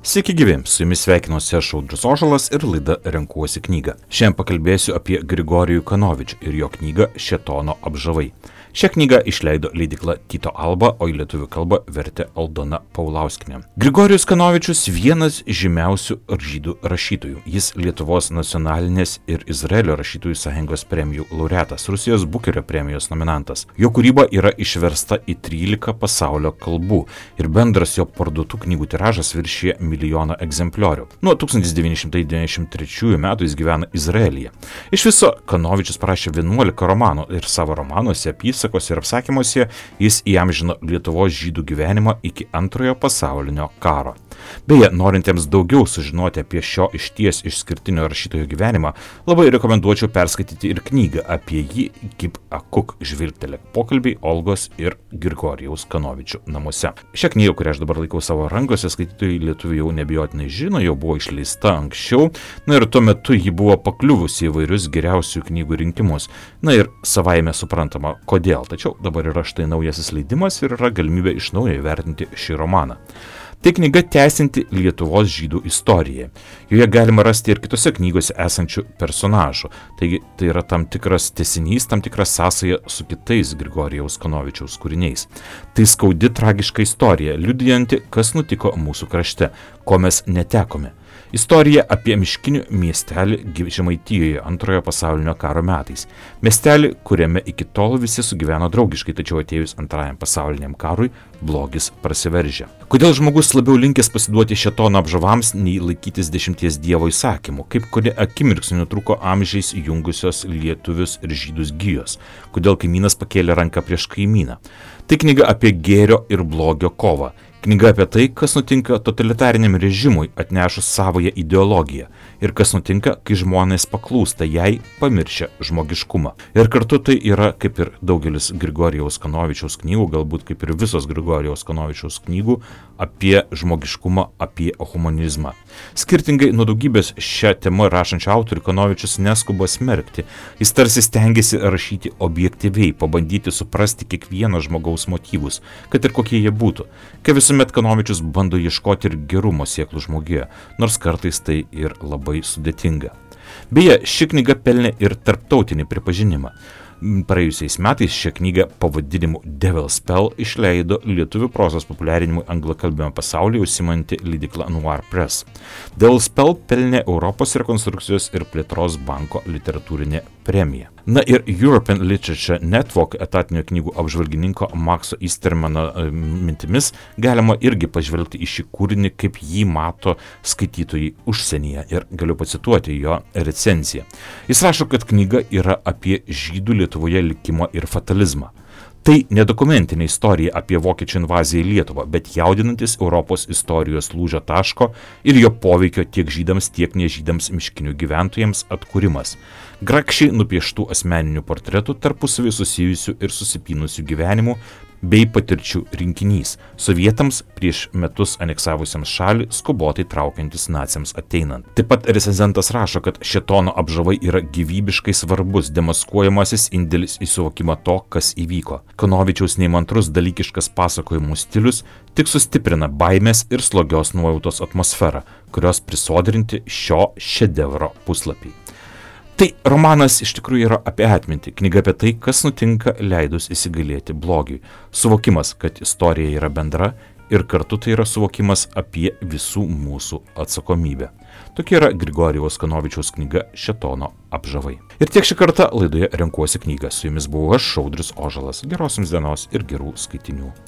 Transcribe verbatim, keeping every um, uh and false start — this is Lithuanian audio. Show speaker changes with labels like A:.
A: Sveiki gyvi, su jumis sveikinuosi aš Audrius Ožalas ir laida Renkuosi knygą. Šiandien pakalbėsiu apie Grigorijų Kanovičių ir jo knygą Šėtono apžavai. Šią knygą išleido leidykla Tyto Alba, o į lietuvių kalbą vertė Aldona Paulauskienė. Grigorijus Kanovičius vienas žymiausių žydų rašytojų. Jis Lietuvos nacionalinės ir Izraelio rašytojų sąjungos premijų laureatas, Rusijos Bukerio premijos nominantas. Jo kūryba yra išversta į trylika pasaulio kalbų ir bendras jo parduotų knygų tiražas viršija milijoną egzempliorių. Nuo tūkstantis devyni šimtai devyniasdešimt trečiųjų metų jis gyvena Izraelyje. Iš viso Kanovičius parašė vienuolika romanų ir savo romanuose apysakose ir apsakymuose jis įamžino Lietuvos žydų gyvenimą iki antrojo pasaulinio karo. Beje, norintiems daugiau sužinoti apie šio išties išskirtinio rašytojo gyvenimą, labai rekomenduočiau perskaityti ir knygą apie jį Gib Akuk žvilgtelėk pokalbiai Olgos ir Grigorijaus Kanovičių namuose. Šią knygą, kurią aš dabar laikau savo rankose, skaitytojai lietuviai jau neabejotinai žino, jau buvo išleista anksčiau, na ir tuo metu ji buvo pakliuvusi į įvairius geriausių knygų rinkimus. Na ir savaime suprantama, kodėl. Tačiau dabar yra štai naujasis leidimas ir yra galimybė iš naujo įvertinti šį romaną. Tai knyga tęsianti Lietuvos žydų istoriją. Joje galima rasti ir kitose knygose esančių personažų. Taigi tai yra tam tikras tęsinys, tam tikras sąsaja su kitais Grigorijaus Kanovičiaus kūriniais. Tai skaudi tragiška istorija, liudijanti, kas nutiko mūsų krašte, ko mes netekome. Istorija apie miškinių miestelį Žemaitijoje antrojo pasaulinio karo metais. Miestelį, kuriame iki tol visi sugyveno draugiškai, tačiau atėjus antrajam pasauliniam karui blogis prasiveržė. Kodėl žmogus labiau linkęs pasiduoti šėtono apžavams, nei laikytis dešimties dievo įsakymų? Kaip kodėl akimirksniu nutrūko amžiais jungusios lietuvius ir žydus gijos? Kodėl kaimynas pakėlė ranką prieš kaimyną? Tai knyga apie gėrio ir blogio kovą. Knyga apie tai, kas nutinka totalitariniam režimui atnešus savoje ideologiją ir kas nutinka, kai žmonės paklūsta jai, pamiršę žmogiškumą. Ir kartu tai yra, kaip ir daugelis Grigorijaus Kanovičiaus knygų, galbūt kaip ir visos Grigorijaus Kanovičiaus knygų, apie žmogiškumą, apie humanizmą. Skirtingai nuo daugybės šią temą rašančių autorių Kanovičius neskuba smerkti. Jis tarsi stengiasi rašyti objektyviai, pabandyti suprasti kiekvieno žmogaus motyvus, kad ir kokie jie būtų. Kai visuomet Kanovičius bando ieškoti ir gerumo sieklų žmogėje, nors kartais tai ir labai sudėtinga. Beje, ši knyga pelnė ir tarptautinį pripažinimą. Praėjusiais metais šią knygą pavadinimu Devil Spell išleido lietuvių prozos populiarinimui anglakalbiame pasaulyje užsiimanti leidykla Noir Press. Devil Spell pelnė Europos rekonstrukcijos ir plėtros banko literatūrinę premiją. Na ir European Literature Network etatinio knygų apžvalgininko Makso Istermano mintimis galima irgi pažvelgti į šį kūrinį, kaip jį mato skaitytojai užsienyje, ir galiu pacituoti jo recenziją. Jis rašo, kad knyga yra apie žydų Lietuvoje likimą ir fatalizmą. Tai nedokumentinė istorija apie vokiečių invaziją į Lietuvą, bet jaudinantis Europos istorijos lūžio taško ir jo poveikio tiek žydams, tiek nežydams miškinių gyventojams atkūrimas. Grakščiai nupieštų asmeninių portretų tarpusavį susijusių ir susipynusių gyvenimų bei patirčių rinkinys, sovietams prieš metus aneksavusiems šalį skubotai traukiantis naciams ateinant. Taip pat recenzentas rašo, kad šėtono apžavai yra gyvybiškai svarbus demaskuojamasis indėlis į suvokimą to, kas įvyko. Kanovičiaus neįmantrus dalykiškas pasakojimų stilius tik sustiprina baimės ir slogios nuojautos atmosferą, kurios prisodrinti šio šedevro puslapiai. Tai romanas iš tikrųjų yra apie atmintį, knyga apie tai, kas nutinka leidus įsigalėti blogiui. Suvokimas, kad istorija yra bendra ir kartu tai yra suvokimas apie visų mūsų atsakomybę. Tokia yra Grigorijaus Kanovičiaus knyga Šėtono apžavai. Ir tiek šį kartą laidoje Renkuosi knygą. Su jumis buvau aš, Audrius Ožalas. Geros jums dienos ir gerų skaitinių.